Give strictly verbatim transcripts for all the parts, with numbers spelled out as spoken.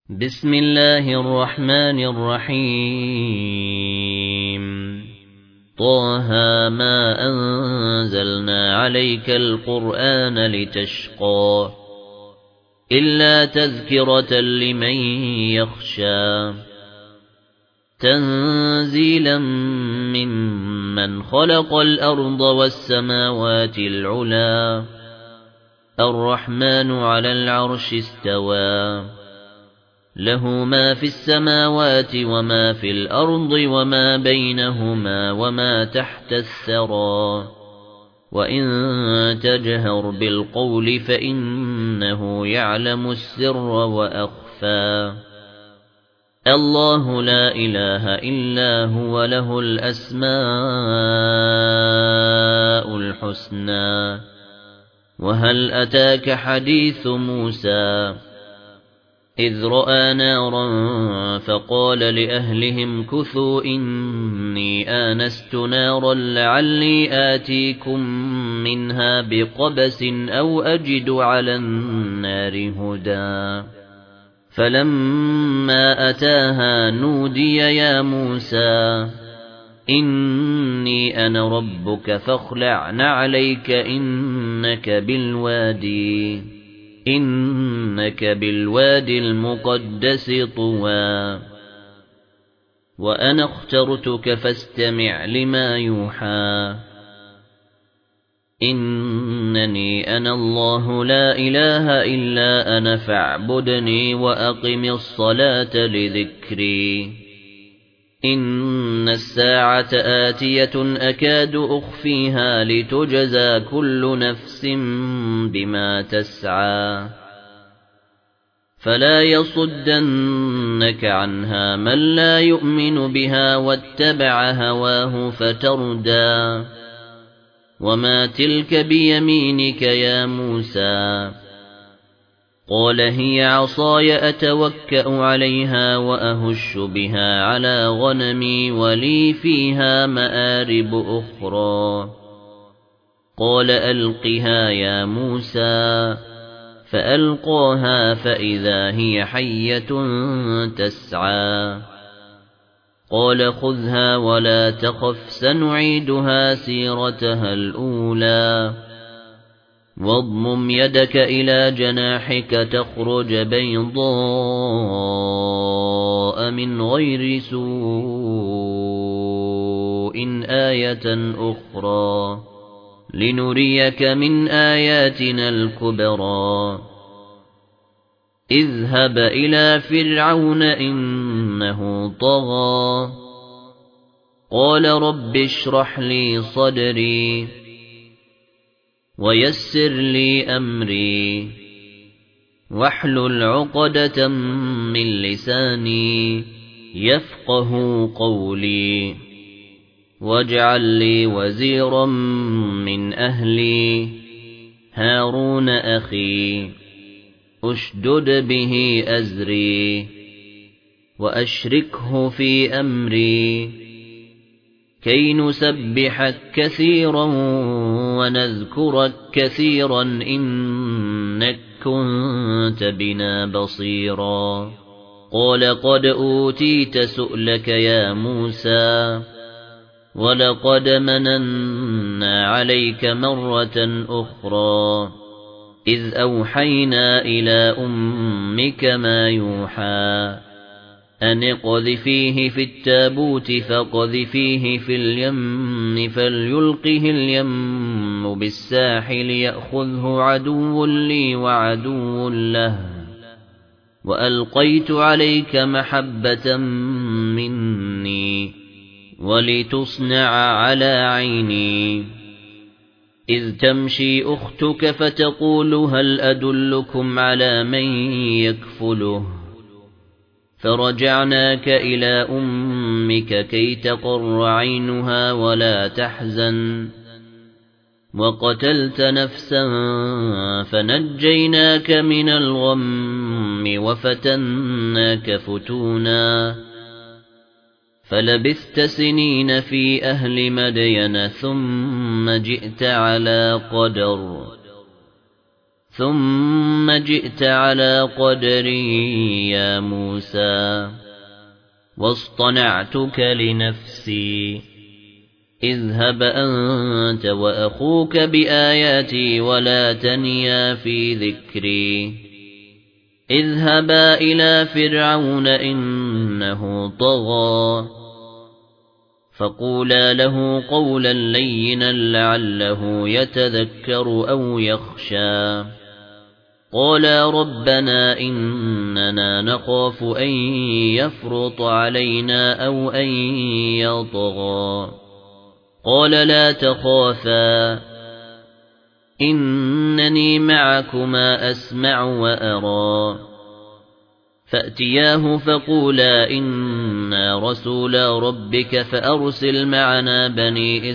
بسم الله الرحمن الرحيم طه ما أنزلنا عليك القرآن لتشقى إلا تذكرة لمن يخشى تنزيلا ممن خلق الأرض والسماوات العلا الرحمن على العرش استوى له ما في السماوات وما في الأرض وما بينهما وما تحت الثرى وإن تجهر بالقول فإنه يعلم السر وأخفى الله لا إله إلا هو له الأسماء الحسنى وهل أتاك حديث موسى إذ رأى نارا فقال لأهلهم كثوا إني آنست نارا لعلي آتيكم منها بقبس أو أجد على النار هدى فلما أتاها نودي يا موسى إني أنا ربك فاخلع نعليك إنك بالوادي إنك بالوادي المقدس طوى وأنا اخترتك فاستمع لما يوحى إنني أنا الله لا إله إلا أنا فاعبدني وأقم الصلاة لذكري إن الساعة آتية أكاد أخفيها لتجزى كل نفس بما تسعى فلا يصدنك عنها من لا يؤمن بها واتبع هواه فتردى وما تلك بيمينك يا موسى قال هي عصاي أتوكأ عليها وأهش بها على غنمي ولي فيها مآرب أخرى قال ألقها يا موسى فألقاها فإذا هي حية تسعى قال خذها ولا تخف سنعيدها سيرتها الأولى واضمم يدك إلى جناحك تخرج بيضاء من غير سوء آية أخرى لنريك من آياتنا الكبرى اذهب إلى فرعون إنه طغى قال رب اشرح لي صدري ويسر لي أمري واحلل عقدة من لساني يفقه قولي واجعل لي وزيرا من أهلي هارون أخي أشدد به أزري وأشركه في أمري كي نسبحك كثيرا ونذكرك كثيرا إنك كنت بنا بصيرا قال قد أوتيت سؤلك يا موسى ولقد مننا عليك مرة أخرى إذ أوحينا إلى أمك ما يوحى أن اقذفيه في التابوت فاقذفيه في اليم فليلقه اليم بالساحل يأخذه عدو لي وعدو له وألقيت عليك محبة مني ولتصنع على عيني إذ تمشي أختك فتقول هل أدلكم على من يكفله فرجعناك إلى أمك كي تقر عينها ولا تحزن وقتلت نفسا فنجيناك من الغم وفتناك فتونا فلبثت سنين في أهل مدين ثم جئت على قدر ثم جئت على قدري يا موسى واصطنعتك لنفسي اذهب أنت وأخوك بآياتي ولا تنيا في ذكري اذهبا إلى فرعون إنه طغى فقولا له قولا لينا لعله يتذكر أو يخشى قالا ربنا إننا نخاف أن يفرط علينا أو أن يطغى قال لا تخافا إنني معكما أسمع وأرى فأتياه فقولا إنا رسولا ربك فأرسل معنا بني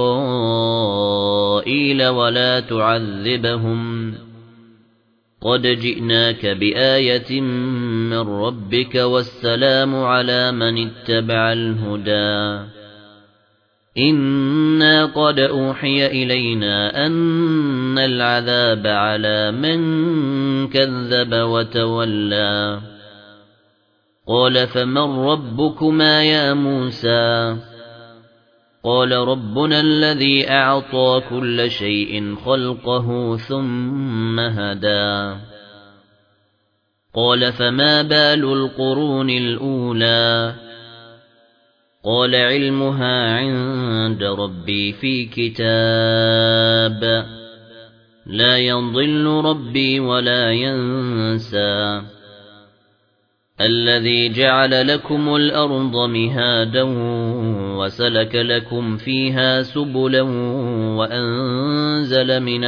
إسرائيل ولا تعذبهم قد جئناك بآية من ربك والسلام على من اتبع الهدى إنا قد أوحي إلينا أن العذاب على من كذب وتولى قال فمن ربكما يا موسى قال ربنا الذي أعطى كل شيء خلقه ثم هدى قال فما بال القرون الأولى قال علمها عند ربي في كتاب لا يضل ربي ولا ينسى الذي جعل لكم الأرض مهادا وسلك لكم فيها سبلا وأنزل من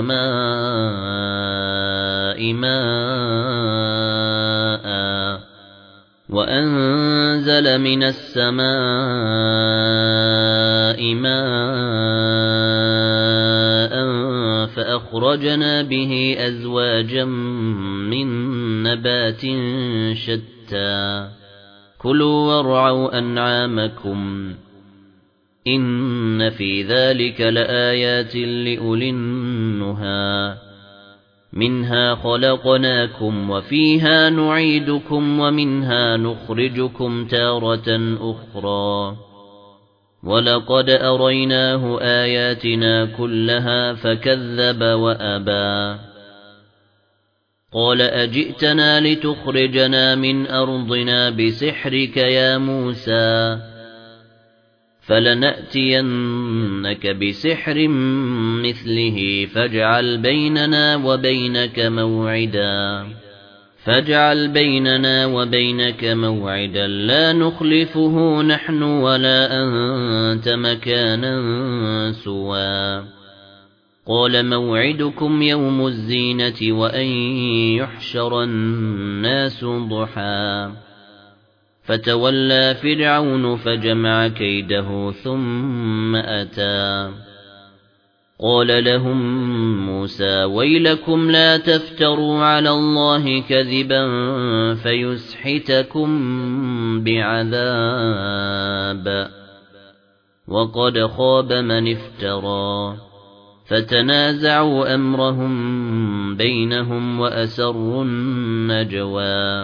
السماء ماء وأنزل من السماء ماء فأخرجنا به أزواجا من نبات شتى كلوا وارعوا أنعامكم إن في ذلك لآيات لأولي النهى منها خلقناكم وفيها نعيدكم ومنها نخرجكم تارة أخرى ولقد أريناه آياتنا كلها فكذب وأبى قال أجئتنا لتخرجنا من أرضنا بسحرك يا موسى فلنأتينك بسحر مثله فاجعل بيننا وبينك موعدا فاجعل بيننا وبينك موعدا لا نخلفه نحن ولا أنت مكانا سوى قال موعدكم يوم الزينة وأن يحشر الناس ضحى فتولى فرعون فجمع كيده ثم أتى قال لهم موسى ويلكم لا تفتروا على الله كذبا فيسحتكم بعذاب وقد خاب من افترى فتنازعوا أمرهم بينهم وأسروا النجوى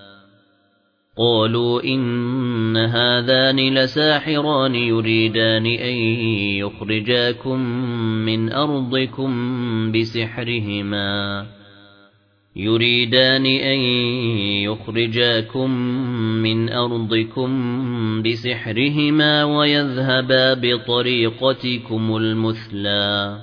قالوا إن هذان لساحران يريدان أن يخرجاكم من أرضكم بسحرهما يريدان أن يخرجاكم من أرضكم بسحرهما ويذهبا بطريقتكم المثلى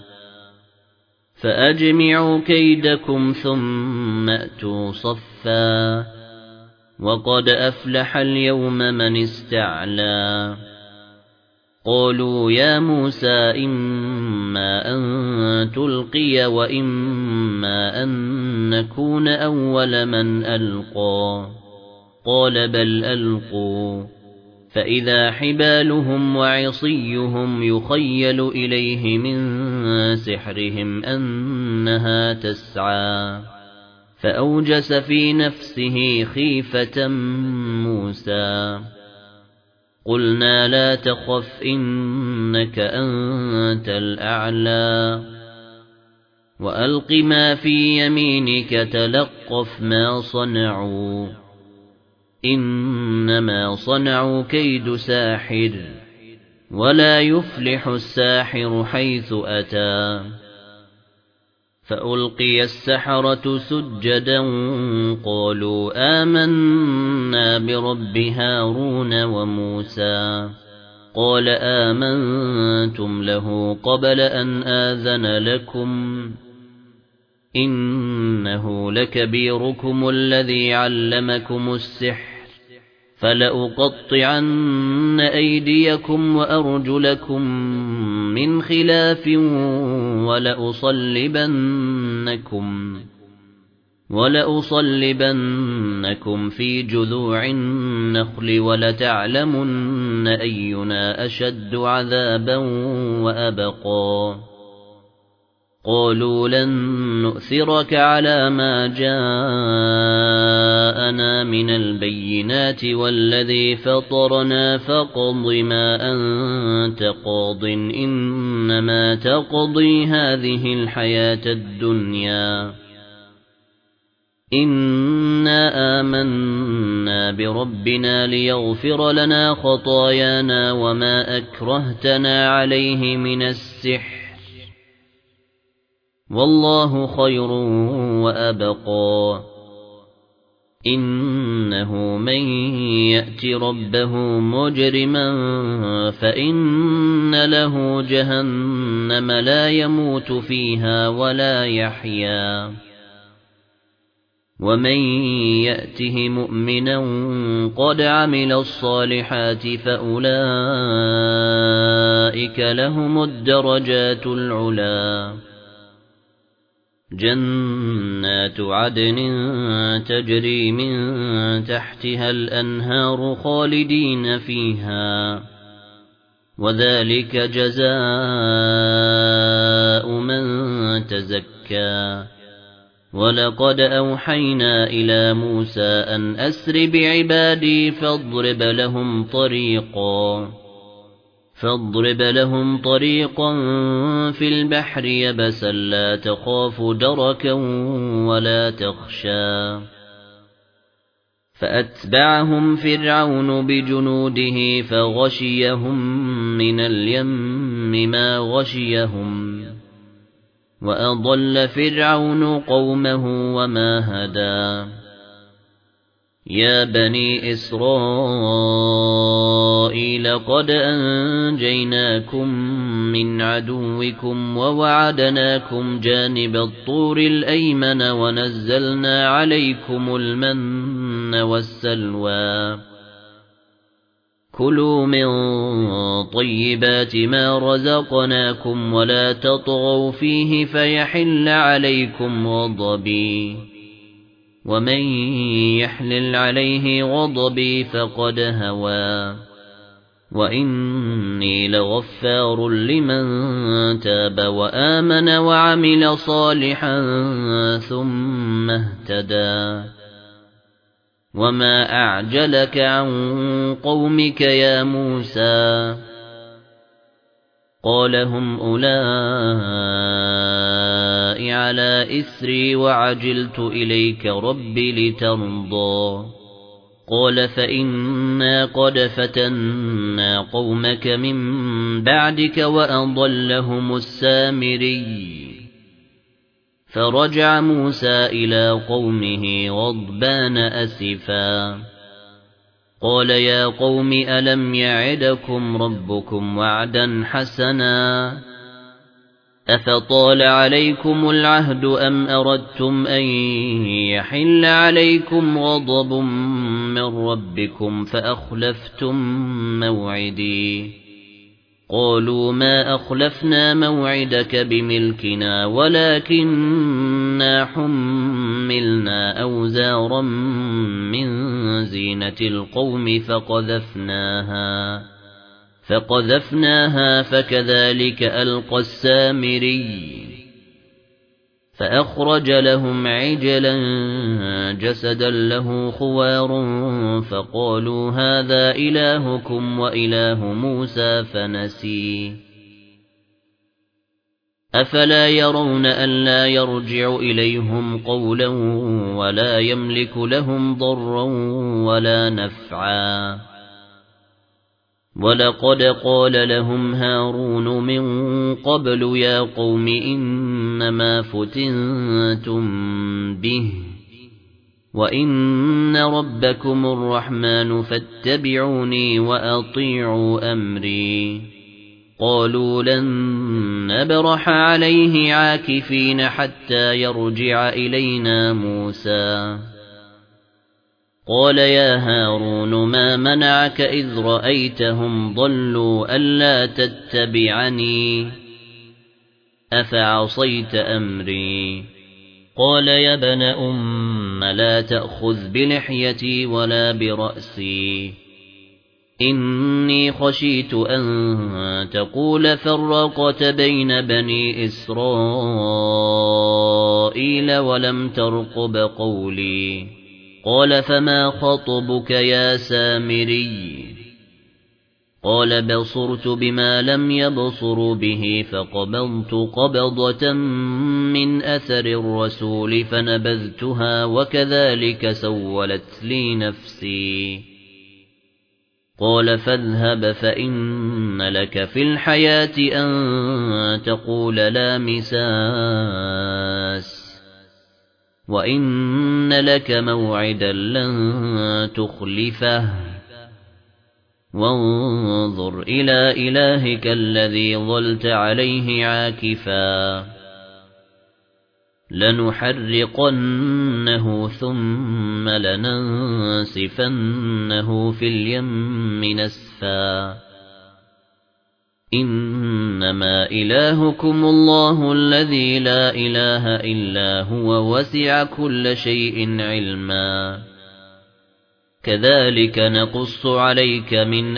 فأجمعوا كيدكم ثم أتوا صفا وقد أفلح اليوم من استعلى قالوا يا موسى إما أن تلقي وإما أن نكون أول من ألقى قال بل ألقوا فإذا حبالهم وعصيهم يخيل إليه من سحرهم أنها تسعى فأوجس في نفسه خيفة موسى قلنا لا تخف إنك أنت الأعلى وألق ما في يمينك تلقف ما صنعوا إنما صنعوا كيد ساحر ولا يفلح الساحر حيث أتى فألقي السحرة سجدا قالوا آمنا برب هارون وموسى قال آمنتم له قبل أن آذن لكم إنه لكبيركم الذي علمكم السحر فلأقطعن أيديكم وأرجلكم من خلاف ولأصلبنكم ولأصلبنكم في جذوع النخل ولتعلمن أينا أشد عذابا وأبقى قالوا لن نؤثرك على ما جاءنا من البينات والذي فطرنا فاقض ما أنت قاض إنما تقضي هذه الحياة الدنيا إنا آمنا بربنا ليغفر لنا خطايانا وما أكرهتنا عليه من السحر والله خير وأبقى إنه من يأت ربه مجرما فإن له جهنم لا يموت فيها ولا يحيا ومن يأته مؤمنا قد عمل الصالحات فأولئك لهم الدرجات العلا جنات عدن تجري من تحتها الأنهار خالدين فيها وذلك جزاء من تزكى ولقد أوحينا إلى موسى أن أسر بعبادي فاضرب لهم طريقا فاضرب لهم طريقا في البحر يبسا لا تخاف دركا ولا تخشى فأتبعهم فرعون بجنوده فغشيهم من اليم ما غشيهم وأضل فرعون قومه وما هدى يا بني إسرائيل قد أنجيناكم من عدوكم ووعدناكم جانب الطور الأيمن ونزلنا عليكم المن والسلوى كلوا من طيبات ما رزقناكم ولا تطغوا فيه فيحل عليكم غضبي ومن يحلل عليه غضبي فقد هوى وإني لغفار لمن تاب وآمن وعمل صالحا ثم اهتدى وما أعجلك عن قومك يا موسى قال هم أولئك على إثري وعجلت إليك ربي لترضى قال فإنا قد فتنا قومك من بعدك وأضلهم السامري فرجع موسى إلى قومه غضبان أسفا قال يا قوم ألم يعدكم ربكم وعدا حسنا أفطال عليكم العهد أم أردتم أن يحل عليكم غضب من ربكم فأخلفتم موعدي قالوا ما أخلفنا موعدك بملكنا ولكننا حملنا أوزارا من زينة القوم فقذفناها فقذفناها فكذلك ألقى السامري فأخرج لهم عجلا جسدا له خوار فقالوا هذا إلهكم وإله موسى فنسي أفلا يرون ألا يرجع إليهم قولا ولا يملك لهم ضرا ولا نفعا ولقد قال لهم هارون من قبل يا قوم إنما فتنتم به وإن ربكم الرحمن فاتبعوني وأطيعوا أمري قالوا لن نبرح عليه عاكفين حتى يرجع إلينا موسى قال يا هارون ما منعك إذ رأيتهم ضلوا ألا تتبعني أفعصيت أمري قال يا ابن أم لا تأخذ بلحيتي ولا برأسي إني خشيت أن تقول فرقت بين بني إسرائيل ولم ترقب قولي قال فما خطبك يا سامري قال بصرت بما لم يبصروا به فقبضت قبضة من أثر الرسول فنبذتها وكذلك سولت لي نفسي قال فاذهب فإن لك في الحياة أن تقول لا مساس وإن لك موعدا لن تخلفه وانظر إلى إلهك الذي ظلت عليه عاكفا لنحرقنه ثم لننسفنه في اليم نسفا إنما إلهكم الله الذي لا إله إلا هو وسع كل شيء علما كذلك نقص عليك من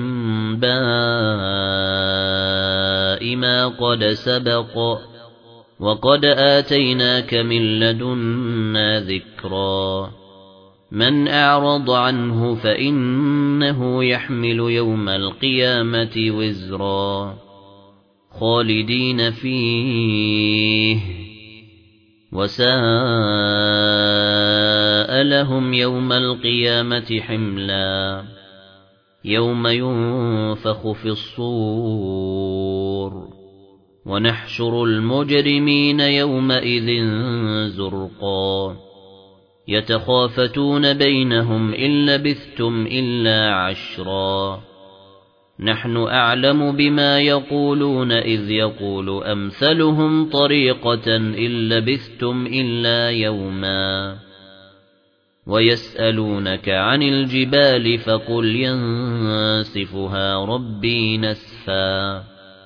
أنباء ما قد سبق وقد آتيناك من لدنا ذكرا من أعرض عنه فإنه يحمل يوم القيامة وزرا خالدين فيه وساء لهم يوم القيامة حملا يوم ينفخ في الصور ونحشر المجرمين يومئذ زرقا يتخافتون بينهم إن لبثتم إلا عشرا نحن أعلم بما يقولون إذ يقول أمثلهم طريقة إن لبثتم إلا يوما ويسألونك عن الجبال فقل ينسفها ربي نسفا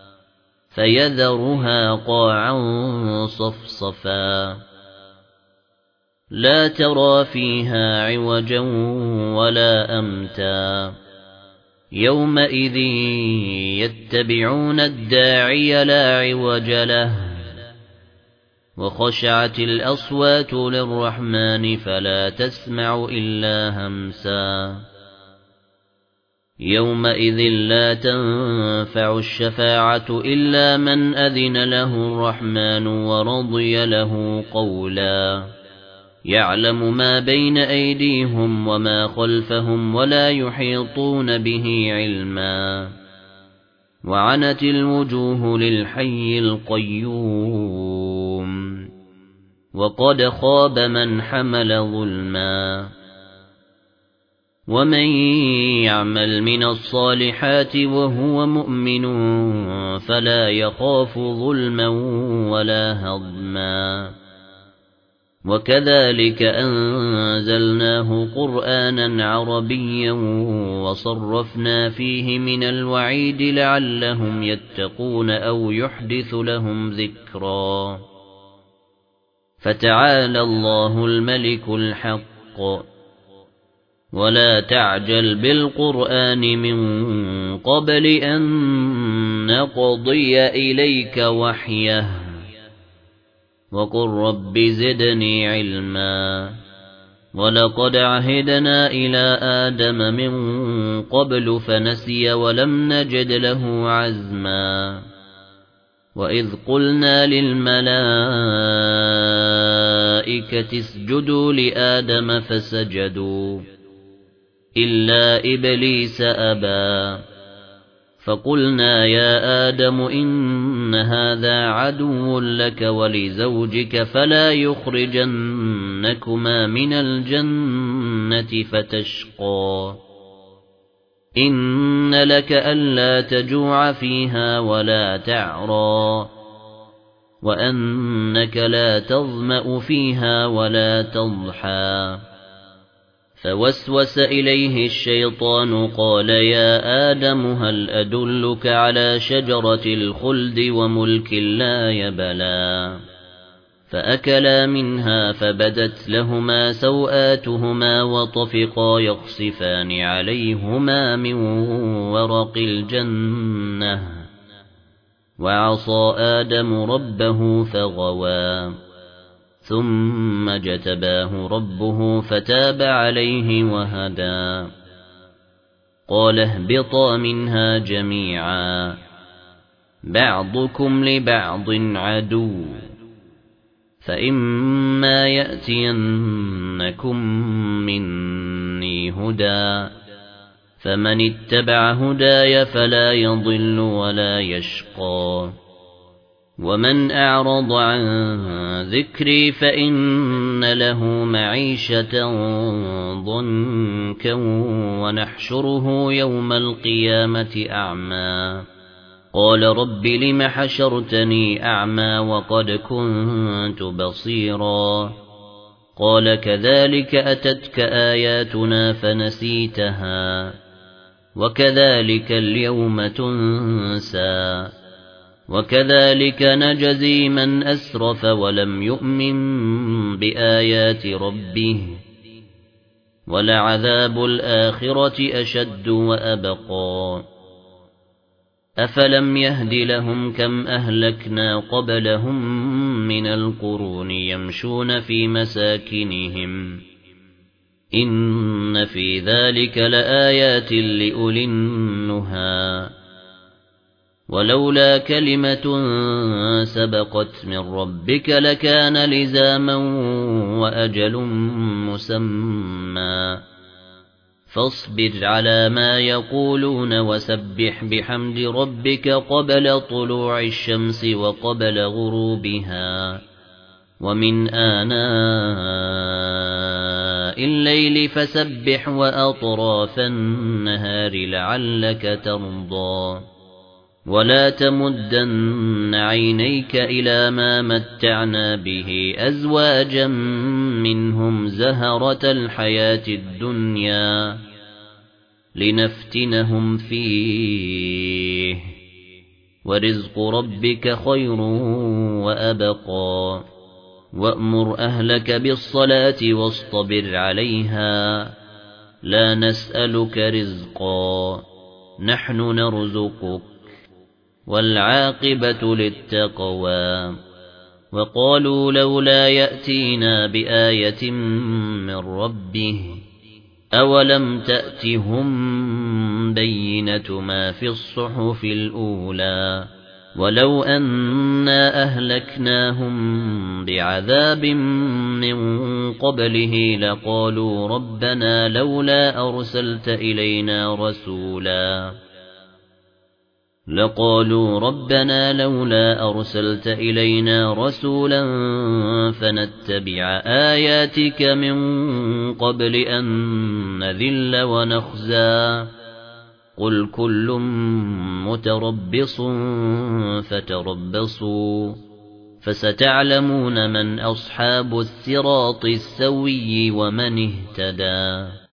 فيذرها قاعا صفصفا لا ترى فيها عوجا ولا أمتا يومئذ يتبعون الداعي لا عوج له وخشعت الأصوات للرحمن فلا تسمع إلا همسا يومئذ لا تنفع الشفاعة إلا من أذن له الرحمن ورضي له قولا يعلم ما بين أيديهم وما خلفهم ولا يحيطون به علما وعنت الوجوه للحي القيوم وقد خاب من حمل ظلما ومن يعمل من الصالحات وهو مؤمن فلا يخاف ظلما ولا هضما وكذلك أنزلناه قرآنا عربيا وصرفنا فيه من الوعيد لعلهم يتقون أو يحدث لهم ذكرا فتعالى الله الملك الحق ولا تعجل بالقرآن من قبل أن نقضي إليك وحيه وقل رب زدني علما ولقد عهدنا إلى آدم من قبل فنسي ولم نجد له عزما وَإِذْ قُلْنَا لِلْمَلَائِكَةِ اسْجُدُوا لِآدَمَ فَسَجَدُوا إِلَّا إِبْلِيسَ أَبَى فَقُلْنَا يَا آدَمُ إِنَّ هَذَا عَدُوٌّ لَكَ وَلِزَوْجِكَ فَلَا يُخْرِجَنَّكُمَا مِنَ الْجَنَّةِ فَتَشْقَى إِنَّ لَكَ أَلَّا تَجُوعَ فِيهَا وَلَا تَعْرَى وَأَنَّكَ لَا تَظْمَأُ فِيهَا وَلَا تَضْحَى فَوَسْوَسَ إِلَيْهِ الشَّيْطَانُ قَالَ يَا آدَمُ هَلْ أَدُلُّكَ عَلَى شَجَرَةِ الْخُلْدِ وَمُلْكٍ لَّا يَبْلَى فَأَكَلَا مِنْهَا فَبَدَتْ لَهُمَا سَوْآتُهُمَا وَطَفِقَا يَخْصِفَانِ عَلَيْهِمَا مِنْ وَرَقِ الْجَنَّةِ وَعَصَى آدَمُ رَبَّهُ فَغَوَى ثُمَّ اجْتَبَاهُ رَبُّهُ فَتَابَ عَلَيْهِ وَهَدَى قَالَ اهْبِطَا مِنْهَا جَمِيعًا بَعْضُكُمْ لِبَعْضٍ عَدُوٌّ فَإِمَّا يَأْتِيَنَّكُم مِّنِّي هُدًى فَمَنِ اتَّبَعَ هُدَايَ فَلَا يَضِلُّ وَلَا يَشْقَى وَمَنْ أَعْرَضَ عَن ذِكْرِي فَإِنَّ لَهُ مَعِيشَةً ضَنكًا وَنَحْشُرُهُ يَوْمَ الْقِيَامَةِ أَعْمَى قَالَ رَبِّ لِمَ حَشَرْتَنِي أَعْمَى وَقَدْ كُنتُ بَصِيرًا قَالَ كَذَلِكَ أَتَتْكَ آيَاتُنَا فَنَسِيتَهَا وَكَذَلِكَ الْيَوْمَ تُنسَى وَكَذَلِكَ نَجْزِي مَنْ أَسْرَفَ وَلَمْ يُؤْمِنْ بِآيَاتِ رَبِّهِ وَلَعَذَابُ الْآخِرَةِ أَشَدُّ وَأَبْقَى أَفَلَمْ يَهْدِ لَهُمْ كَمْ أَهْلَكْنَا قَبْلَهُمْ مِنَ الْقُرُونِ يَمْشُونَ فِي مَسَاكِنِهِمْ إِنَّ فِي ذَلِكَ لَآيَاتٍ لِأُولِي النُّهَى ولولا كلمة سبقت من ربك لكان لزاما وأجل مسمى فاصبر على ما يقولون وسبح بحمد ربك قبل طلوع الشمس وقبل غروبها ومن آناء الليل فسبح وأطراف النهار لعلك ترضى ولا تمدن عينيك إلى ما متعنا به أزواجا منهم زهرة الحياة الدنيا لنفتنهم فيه ورزق ربك خير وأبقى وأمر أهلك بالصلاة واصطبر عليها لا نسألك رزقا نحن نرزقك والعاقبة للتقوى وقالوا لولا يأتينا بآية من ربه أولم تأتهم بينة ما في الصحف الأولى ولو أنا أهلكناهم بعذاب من قبله لقالوا ربنا لولا أرسلت إلينا رسولا لقالوا ربنا لولا أرسلت إلينا رسولا فنتبع آياتك من قبل أن نذل ونخزى قل كل متربص فتربصوا فستعلمون من أصحاب الصراط السوي ومن اهتدى.